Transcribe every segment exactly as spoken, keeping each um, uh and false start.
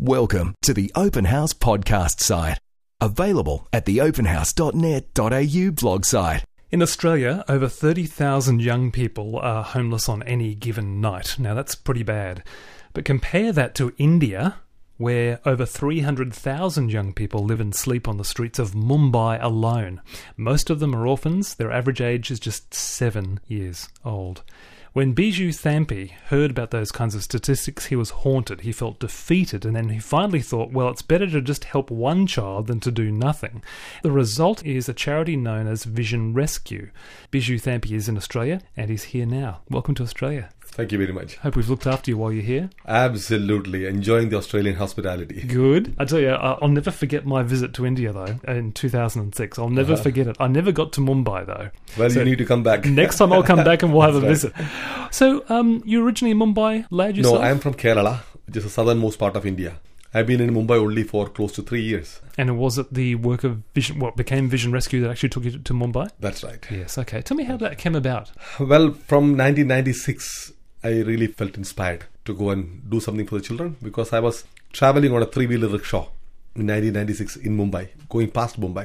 Welcome to the Open House podcast site. Available at the open house dot net dot a u blog site. In Australia, over thirty thousand young people are homeless on any given night. Now, that's pretty bad. But compare that to India, where over three hundred thousand young people live and sleep on the streets of Mumbai alone. Most of them are orphans. Their average age is just seven years old. When Biju Thampi heard about those kinds of statistics, he was haunted. He felt defeated, and then he finally thought, well, it's better to just help one child than to do nothing. The result is a charity known as Vision Rescue. Biju Thampi is in Australia, and he's here now. Welcome to Australia. Thank you very much. Hope we've looked after you while you're here. Absolutely. Enjoying the Australian hospitality. Good. I tell you, I'll never forget my visit to India, though, in two thousand six. I'll never uh-huh. forget it. I never got to Mumbai, though. Well, so you need to come back. Next time I'll come back and we'll have a right. visit. So, um, you're originally a Mumbai lad yourself? No, I'm from Kerala, which is the southernmost part of India. I've been in Mumbai only for close to three years. And was it the work of Vision, what became Vision Rescue that actually took you to, to Mumbai? That's right. Yes, okay. Tell me how that came about. Well, from nineteen ninety-six, I really felt inspired to go and do something for the children because I was traveling on a three-wheeler rickshaw in nineteen ninety-six in Mumbai, going past Mumbai.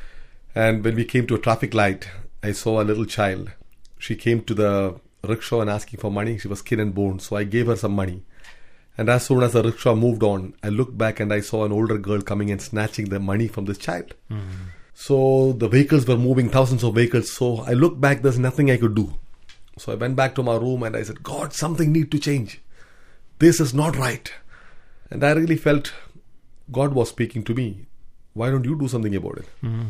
And when we came to a traffic light, I saw a little child. She came to the rickshaw and asking for money. She was skin and bone, so I gave her some money. And as soon as the rickshaw moved on, I looked back and I saw an older girl coming and snatching the money from this child. Mm. So the vehicles were moving, thousands of vehicles. So I looked back, there's nothing I could do. So I went back to my room and I said, God, something need to change. This is not right. And I really felt God was speaking to me. Why don't you do something about it? Mm.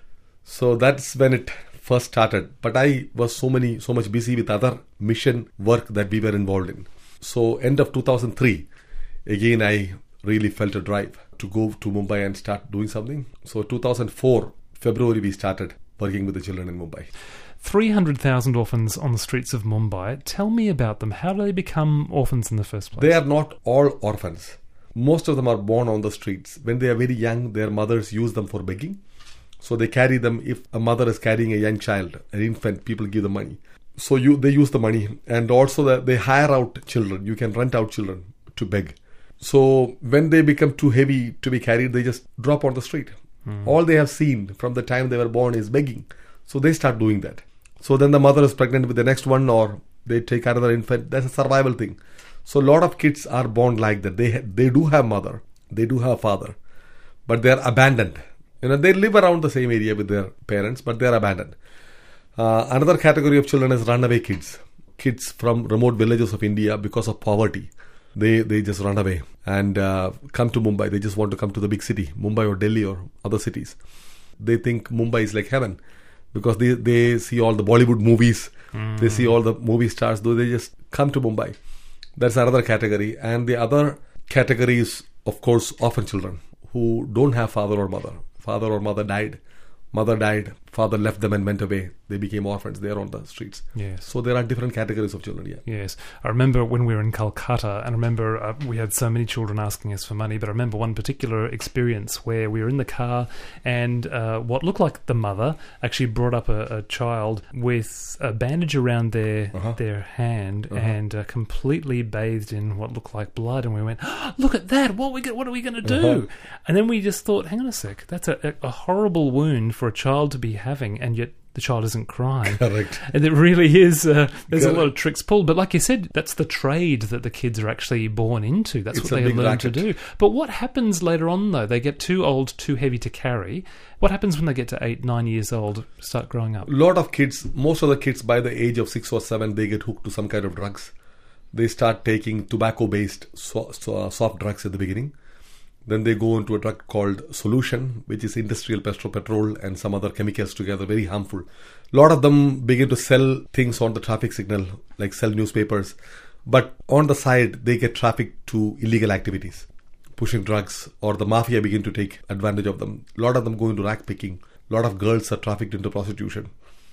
So that's when it first started. But I was so many, so much busy with other mission work that we were involved in. So end of two thousand three, again, I really felt a drive to go to Mumbai and start doing something. So two thousand four, February, we started working with the children in Mumbai. three hundred thousand orphans on the streets of Mumbai. Tell me about them. How do they become orphans in the first place? They are not all orphans. Most of them are born on the streets. When they are very young, their mothers use them for begging. So they carry them. If a mother is carrying a young child, an infant, people give them money. So you, they use the money. And also that they hire out children. You can rent out children to beg. So when they become too heavy to be carried, they just drop on the street. Mm. All they have seen from the time they were born is begging. So they start doing that. So then the mother is pregnant with the next one or they take another infant. That's a survival thing. So a lot of kids are born like that. They ha- they do have mother. They do have father. But they are abandoned. You know, they live around the same area with their parents, but they are abandoned. Uh, another category of children is runaway kids. Kids from remote villages of India because of poverty. They they just run away and uh, come to Mumbai. They just want to come to the big city, Mumbai or Delhi or other cities. They think Mumbai is like heaven. Because they, they see all the Bollywood movies, mm. they see all the movie stars, though they just come to Mumbai. That's another category. And the other category is, of course, orphan children who don't have father or mother. Father or mother died. Mother died. Father left them and went away. They became orphans. They are on the streets. Yes. So there are different categories of children, yeah. Yes. I remember when we were in Calcutta, and I remember uh, we had so many children asking us for money, but I remember one particular experience where we were in the car and uh, what looked like the mother actually brought up a, a child with a bandage around their uh-huh. their hand uh-huh. and uh, completely bathed in what looked like blood. And we went, oh, look at that. What, we go- what are we going to do? Uh-huh. And then we just thought, hang on a sec. That's a, a horrible wound for a child to be having, and yet the child isn't crying. Correct. And it really is, uh, there's Correct. a lot of tricks pulled. But like you said, that's the trade that the kids are actually born into. That's It's what they learn racket. to do. But what happens later on, though? They get too old, too heavy to carry. What happens when they get to eight, nine years old, start growing up? A lot of kids, most of the kids by the age of six or seven, they get hooked to some kind of drugs. They start taking tobacco-based so, so, uh, soft drugs at the beginning. Then they go into a drug called solution, which is industrial petrol and some other chemicals together, very harmful. A lot of them begin to sell things on the traffic signal, like sell newspapers. But on the side, they get trafficked to illegal activities, pushing drugs, or the mafia begin to take advantage of them. A lot of them go into rack picking. A lot of girls are trafficked into prostitution.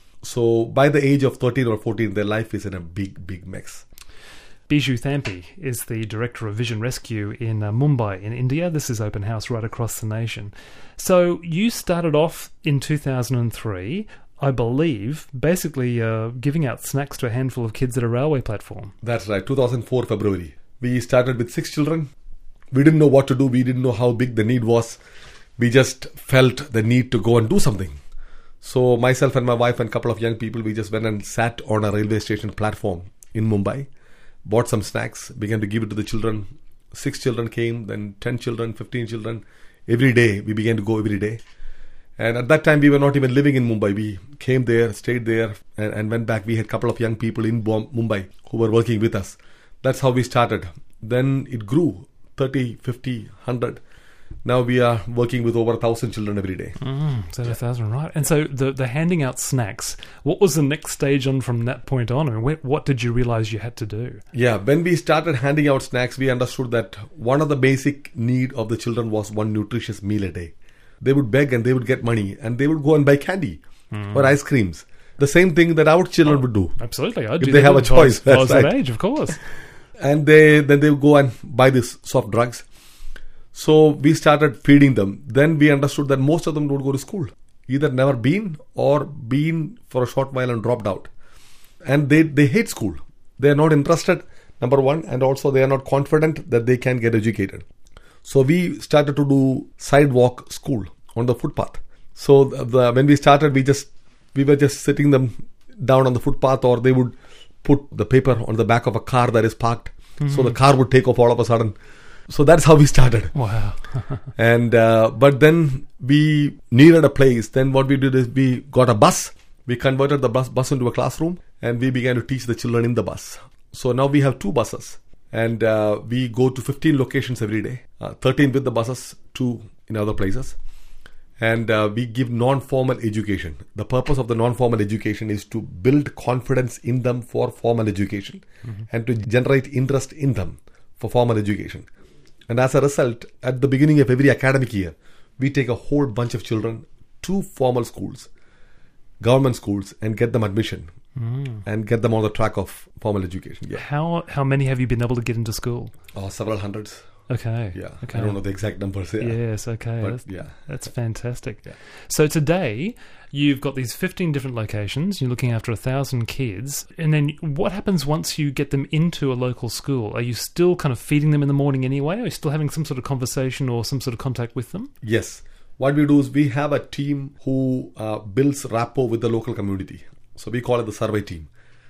So by the age of thirteen or fourteen, their life is in a big, big mess. Biju Thampi is the director of Vision Rescue in uh, Mumbai in India. This is Open House right across the nation. So you started off in two thousand three, I believe, basically uh, giving out snacks to a handful of kids at a railway platform. That's right, two thousand four February. We started with six children, We didn't know what to do. We didn't know how big the need was. We just felt the need to go and do something. So myself and my wife and a couple of young people, we just went and sat on a railway station platform in Mumbai, bought some snacks, began to give it to the children. Six children came, then ten children, fifteen children. Every day, we began to go every day. And at that time, we were not even living in Mumbai. We came there, stayed there, and, and went back. We had a couple of young people in Mumbai who were working with us. That's how we started. Then it grew, thirty, fifty, one hundred. Now we are working with over one thousand children every day. Mm, so one thousand, right. And so the, the handing out snacks, what was the next stage on from that point on? I mean, what, what did you realize you had to do? Yeah, when we started handing out snacks, we understood that one of the basic need of the children was one nutritious meal a day. They would beg and they would get money and they would go and buy candy mm. or ice creams. The same thing that our children oh, would do. Absolutely. I'd if do they that have a choice. If I was that's that right. age, of course. And they then they would go and buy these soft drugs. So we started feeding them. Then we understood that most of them don't go to school. Either never been or been for a short while and dropped out. And they, they hate school. They are not interested, number one. And also they are not confident that they can get educated. So we started to do sidewalk school on the footpath. So the, the, when we started, we just we were just sitting them down on the footpath, or they would put the paper on the back of a car that is parked. Mm-hmm. So the car would take off all of a sudden. So that's how we started. Wow. and uh, but then we needed a place. Then what we did is we got a bus. We converted the bus, bus into a classroom, and we began to teach the children in the bus. So now we have two buses. And uh, we go to fifteen locations every day, uh, thirteen with the buses, two in other places. And uh, we give non-formal education. The purpose of the non-formal education is to build confidence in them for formal education mm-hmm. and to generate interest in them for formal education. And as a result, at the beginning of every academic year, we take a whole bunch of children to formal schools, government schools, and get them admission. Mm. And get them on the track of formal education. Yeah. How how many have you been able to get into school? Oh, several hundreds. Okay. Yeah. Okay. I don't know the exact numbers. Yeah. Yes. Okay. But, that's, yeah. That's fantastic. Yeah. So today you've got these fifteen different locations. You're looking after a thousand kids, and then what happens once you get them into a local school? Are you still kind of feeding them in the morning anyway? Are you still having some sort of conversation or some sort of contact with them? Yes. What we do is we have a team who uh, builds rapport with the local community. So we call it the survey team.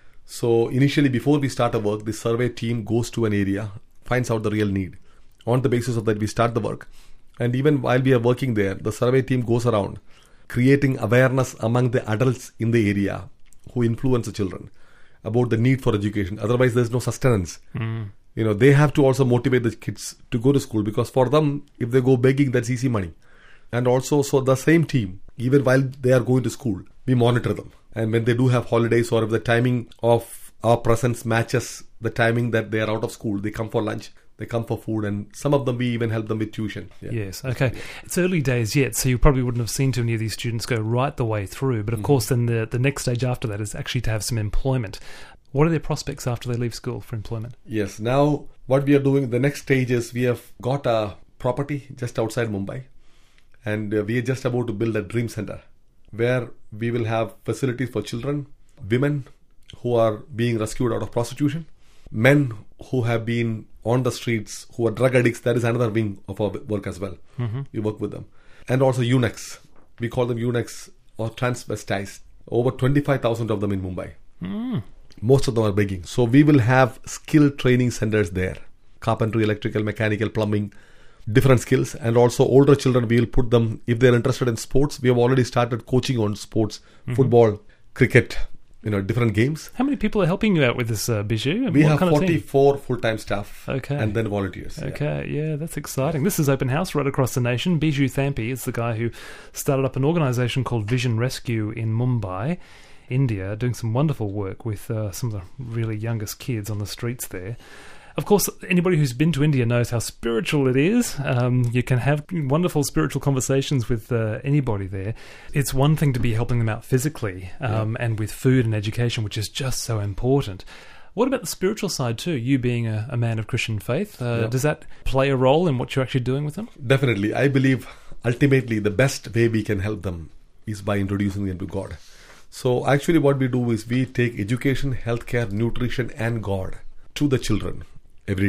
So initially, before we start a work, the survey team goes to an area, finds out the real need. On the basis of that, we start the work. And even while we are working there, the survey team goes around creating awareness among the adults in the area who influence the children about the need for education. Otherwise, there's no sustenance. Mm. You know, they have to also motivate the kids to go to school, because for them, if they go begging, that's easy money. And also, so the same team, even while they are going to school, we monitor them. And when they do have holidays, or if the timing of our presence matches the timing that they are out of school, they come for lunch, they come for food, and some of them we even help them with tuition. Yeah. Yes, okay. It's early days yet, so you probably wouldn't have seen too many of these students go right the way through. But of mm-hmm. course, then the, the next stage after that is actually to have some employment. What are their prospects after they leave school for employment? Yes, now what we are doing, the next stage is we have got a property just outside Mumbai, and uh, we are just about to build a dream center where we will have facilities for children, women who are being rescued out of prostitution, men who have been on the streets, who are drug addicts. That is another wing of our work as well. Mm-hmm. We work with them. And also eunuchs. We call them eunuchs or transvestites. Over twenty-five thousand of them in Mumbai. Mm. Most of them are begging. So we will have skill training centers there. Carpentry, electrical, mechanical, plumbing, different skills. And also older children, we will put them, if they're interested in sports, we have already started coaching on sports, mm-hmm. football, cricket, you know, different games. How many people are helping you out with this, uh, Biju? We what have kind forty-four full-time staff. Okay. And then volunteers. Okay, yeah. yeah, that's exciting. This is Open House right across the nation. Biju Thampi is the guy who started up an organisation called Vision Rescue in Mumbai, India, doing some wonderful work with uh, some of the really youngest kids on the streets there. Of course, anybody who's been to India knows how spiritual it is. Um, you can have wonderful spiritual conversations with uh, anybody there. It's one thing to be helping them out physically um, yeah. and with food and education, which is just so important. What about the spiritual side too? You being a, a man of Christian faith, uh, yeah. does that play a role in what you're actually doing with them? Definitely. I believe ultimately the best way we can help them is by introducing them to God. So actually what we do is we take education, healthcare, nutrition and God to the children every day.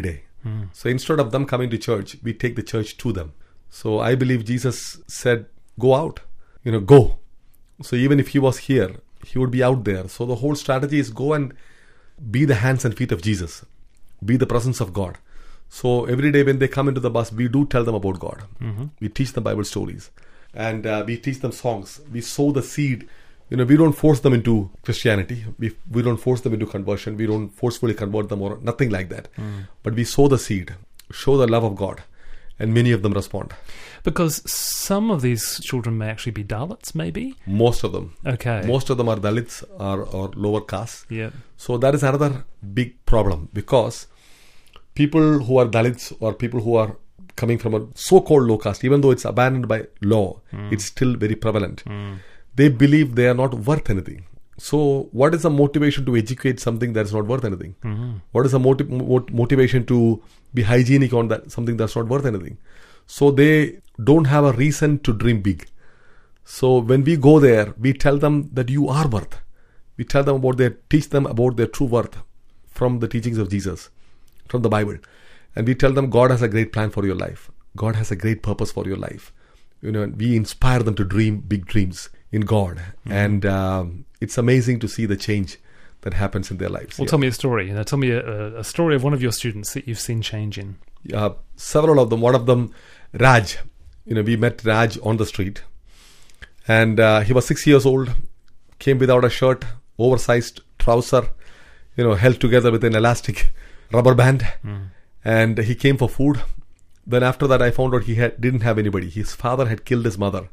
Mm. So instead of them coming to church, we take the church to them. So I believe Jesus said, go out, you know, go. So even if he was here, he would be out there. So the whole strategy is go and be the hands and feet of Jesus. Be the presence of God. So every day when they come into the bus, we do tell them about God. Mm-hmm. We teach them Bible stories. And uh, we teach them songs. We sow the seed. You know, we don't force them into Christianity. We we don't force them into conversion. We don't forcefully convert them or nothing like that. Mm. But we sow the seed, show the love of God. And many of them respond. Because some of these children may actually be Dalits, maybe? Most of them. Okay. Most of them are Dalits or, or lower caste. Yeah. So that is another big problem, because people who are Dalits or people who are coming from a so-called low caste, even though it's abandoned by law, Mm. it's still very prevalent. Mm. They believe they are not worth anything. So what is the motivation to educate something that is not worth anything? Mm-hmm. What is the motiv- mo- motivation to be hygienic on that something that's not worth anything? So they don't have a reason to dream big. So when we go there, we tell them that you are worth. We tell them about their, teach them about their true worth from the teachings of Jesus, from the Bible. And we tell them God has a great plan for your life. God has a great purpose for your life. You know, we inspire them to dream big dreams in God. Mm-hmm. And um, it's amazing to see the change that happens in their lives. Well, yeah. tell me a story. You know, tell me a, a story of one of your students that you've seen change in. Uh, several of them. One of them, Raj. You know, we met Raj on the street. And uh, he was six years old, came without a shirt, oversized trouser, you know, held together with an elastic rubber band. Mm. And he came for food. Then after that, I found out he had, didn't have anybody. His father had killed his mother.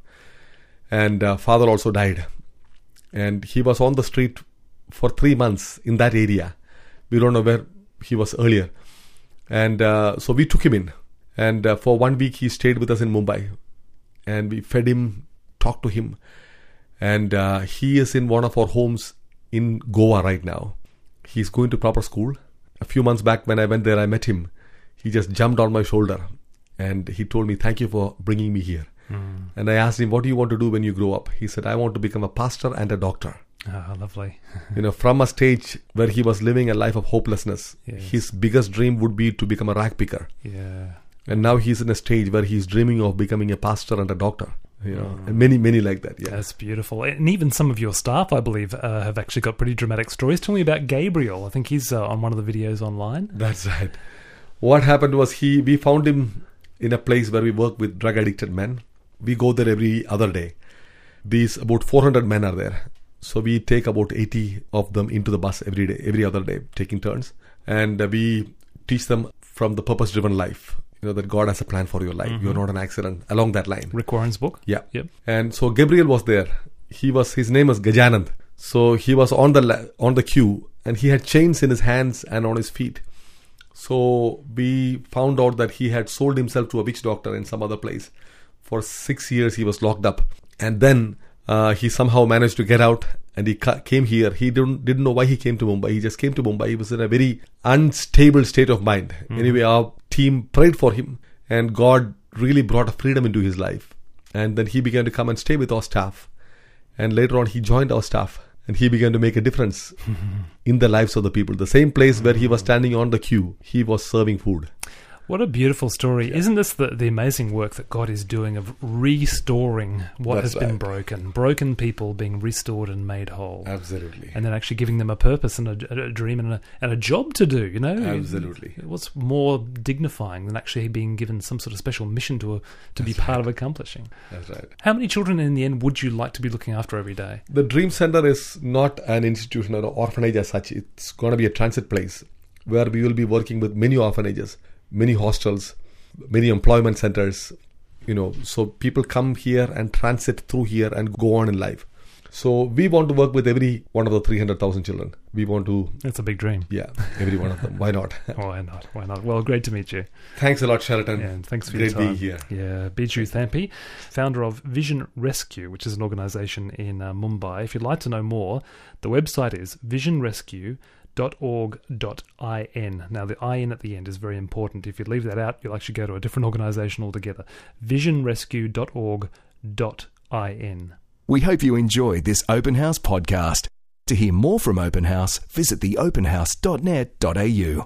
And uh, father also died. And he was on the street for three months in that area. We don't know where he was earlier. And uh, so we took him in. And uh, for one week, he stayed with us in Mumbai. And we fed him, talked to him. And uh, he is in one of our homes in Goa right now. He's going to proper school. A few months back when I went there, I met him. He just jumped on my shoulder. And he told me, thank you for bringing me here. Mm. And I asked him, what do you want to do when you grow up? He said, I want to become a pastor and a doctor. Ah, oh, lovely. You know, from a stage where he was living a life of hopelessness, yes. His biggest dream would be to become a rag picker. Yeah. And now he's in a stage where he's dreaming of becoming a pastor and a doctor. You know, mm. and many, many like that. Yeah, that's beautiful. And even some of your staff, I believe, uh, have actually got pretty dramatic stories. Tell me about Gabriel. I think he's uh, on one of the videos online. That's right. What happened was he, we found him in a place where we work with drug addicted men. We go there every other day. These about four hundred men are there. So we take about eighty of them into the bus every day, every other day, taking turns. And uh, we teach them from the purpose-driven life. You know, that God has a plan for your life. Mm-hmm. You're not an accident. Along that line. Rick Warren's book? Yeah. Yep. And so Gabriel was there. He was, his name was Gajanand. So he was on the on the queue and he had chains in his hands and on his feet. So we found out that he had sold himself to a witch doctor in some other place. For six years he was locked up. And then uh, he somehow managed to get out and he ca- came here. He didn't, didn't know why he came to Mumbai. He just came to Mumbai. He was in a very unstable state of mind. Mm-hmm. Anyway, our team prayed for him and God really brought a freedom into his life. And then he began to come and stay with our staff. And later on he joined our staff. And he began to make a difference in the lives of the people. The same place where he was standing on the queue, he was serving food. What a beautiful story. Yeah. Isn't this the, the amazing work that God is doing of restoring what That's has been right. broken? Broken people being restored and made whole. Absolutely. And then actually giving them a purpose and a, a dream and a, and a job to do, you know? Absolutely. What's more dignifying than actually being given some sort of special mission to, a, to be part right. of accomplishing? That's right. How many children in the end would you like to be looking after every day? The Dream Center is not an institution or an orphanage as such. It's going to be a transit place where we will be working with many orphanages, many hostels, many employment centers, you know, so people come here and transit through here and go on in life. So we want to work with every one of the three hundred thousand children. We want to... That's a big dream. Yeah, every one of them. Why not? Why not? Why not? Well, great to meet you. Thanks a lot, Sheraton. Yeah, and thanks for great your time. Great being here. Yeah, Biju Thampi, founder of Vision Rescue, which is an organisation in uh, Mumbai. If you'd like to know more, the website is vision rescue dot org dot in. Now, the I N at the end is very important. If you leave that out, you'll actually go to a different organisation altogether. vision rescue dot org dot in. We hope you enjoyed this Open House podcast. To hear more from Open House, visit the open house dot net dot a u.